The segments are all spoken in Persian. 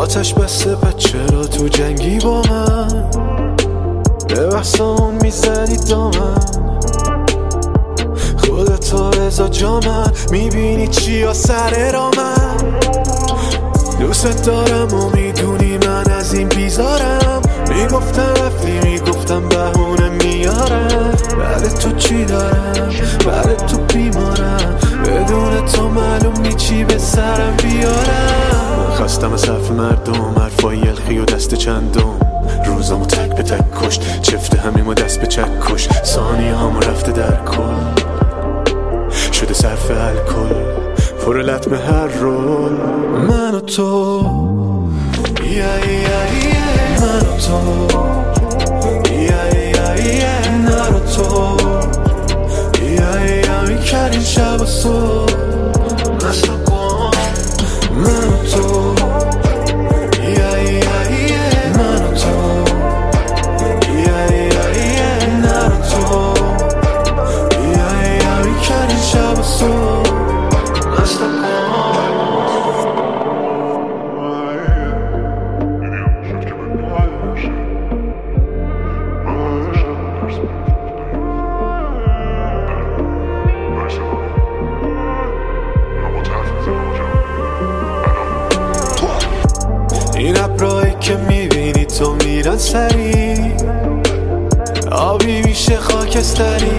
آتش بسته پس چرا تو جنگی با من؟ به بحثمون میزنی دامن خودتو بزا جا من میبینی چیا سر را من دوست دارم و میدونی من از این بیزارم میگفتم رفتی میگفتم بهونه میارم بعد تو چی دارم بعد تو بیمارم بدون تو معلوم نی چی به سرم بیارم من خستم از حرف مردم حرفای یلخی و دست چندم روزامو تک به تک کشت چفته همیم و دست به چک کش ثانیه همو رفته در کل شده صرف الکل پر لطمه هر رول من و تو من و تو من و تو میکردیم شب و صبح من و تو من و تو من و تو میکردیم شب و صبح این ابرایی که میبینی تو میرن سری آبی میشه خاکستری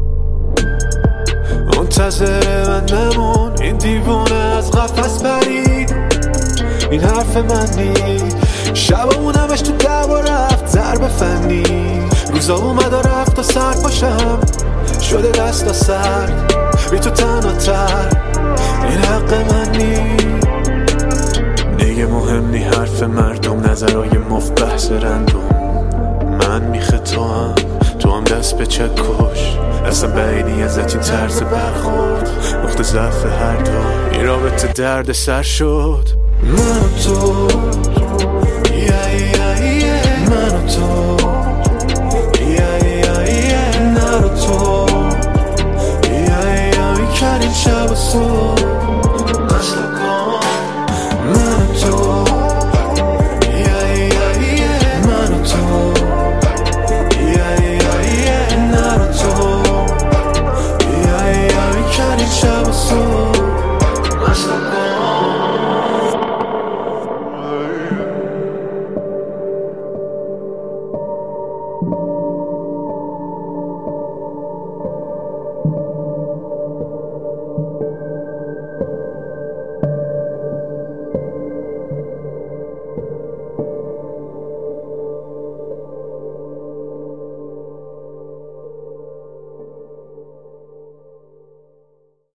منتظر من نمون این دیوونه از قفس پرید این حرف من نیست شبمون همش تو دعوا رفت ضرب فنی روزا اومد و رفت و سر پاشم شده دست و سر بی تو تنها تر این حق من نیست دیگه مهم نی حرف مردم نظرهای مفت بحث رندوم من میخه تو هم دست به چک کش اصلا بعیدی ازت این طرز برخورد نقطه ضعف هر دو این رابطه درد سر شد من و تو من و تو من و تو میکردیم شب و صبح من و تو من و تو من و تو میکردیم شب و صبح